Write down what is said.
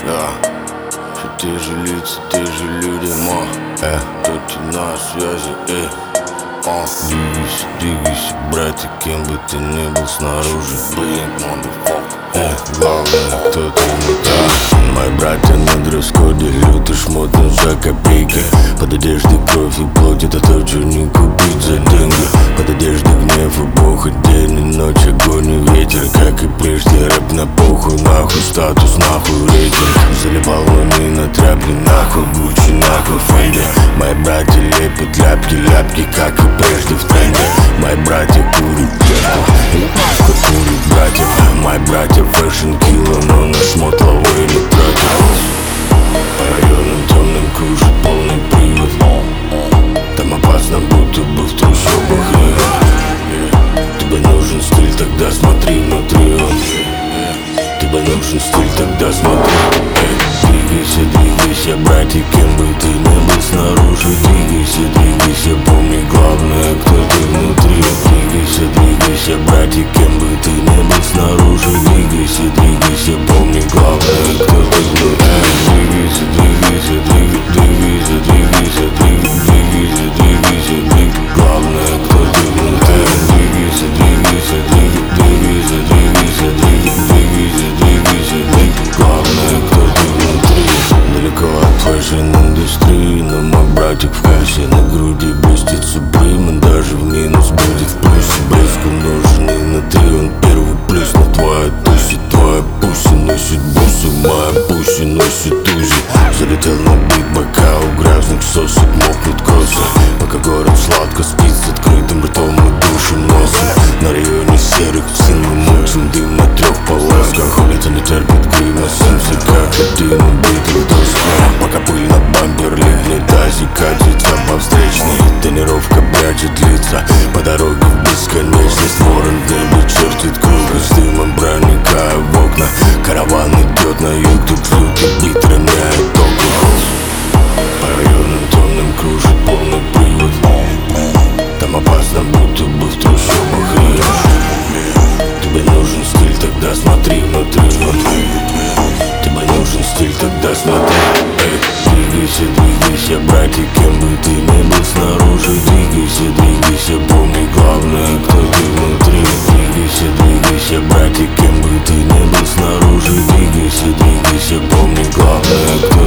Да, все те же лица, те же люди, кто ты на связи, Двигайся, двигайся, братик, кем бы ты ни был снаружи, главное, кто ты внутри. Мои братья на дресс-коде, лютый шмот, но за копейки. Под одеждой кровь и плоть, это то, что не купить за деньги. Под одеждой гнев и бог, день и ночь, огонь и ветер. Как и прежде, рэп на похуй, нахуй, статус, нахуй, рейтинг. Заливал луны на тряпки, нахуй, Гуччи, нахуй, Фенди. Мои братья лепят ляпки, ляпки, как и прежде в тренде. Мои братья курят пешку, и пашка курит братьев. Мои братья фэшн килла, но наш мод лавы не тратит. По районам темным кружит полный привод. Там опасно, будто бы в трущобах. Тебе нужен стиль, тогда смотри внутри он. Тебе нужен стиль, тогда смотри. Двигайся, двигайся, братик, кем бы ты ни был снаружи. Двигайся, двигайся, помни, главное, кто ты внутри. Двигайся, двигайся, братик, кем бы ты ни был снаружи. Двигайся, двигайся, помни, главное, кто ты внутри. Двигайся, двигайся, двигайся, двигайся, двигайся, двигайся, двигайся, главное, кто ты внутри. Двигайся, двигайся, двигайся, двигайся, двигайся, двигайся, двигайся, главное, кто ты внутри. Далеко от фэшн-индустрии, но мой братик в кассе. На груди блестит Суприм, и даже в минус будет в плюсе. Блеск умноженный на 3, он первый плюс. На твоя туси, твоя пуси носит бусы, моя пуси носит узи. Залетел на бит, бока у грязных сосок мокнут косы. Пока город сладко спит с открытым ртом и душим носом. На районе серых цен мы мутим дым на 3 полосках. Улица не терпит грима, симсы как один убитый доска. Пока пыль на бампер липнет, тазик катится по встречной. Тонировка прячет лица по дороге в бесконечность. Ворон в небе чертит круги с дымом, проникая в окна. Караван идет на юг, тут лютый бит роняет окна. По районам темным кружит полный привод. Там опасно, будто бы в трущобах. Тебе нужен стиль, тогда смотри внутри. Тебе нужен стиль, тогда смотри. Двигайся, двигайся, братик, кем бы ты ни был снаружи. Двигайся, двигайся, помни, главное, кто ты внутри. Двигайся, двигайся, братик, кем бы ты ни был снаружи. Двигайся, двигайся, помни, главное, кто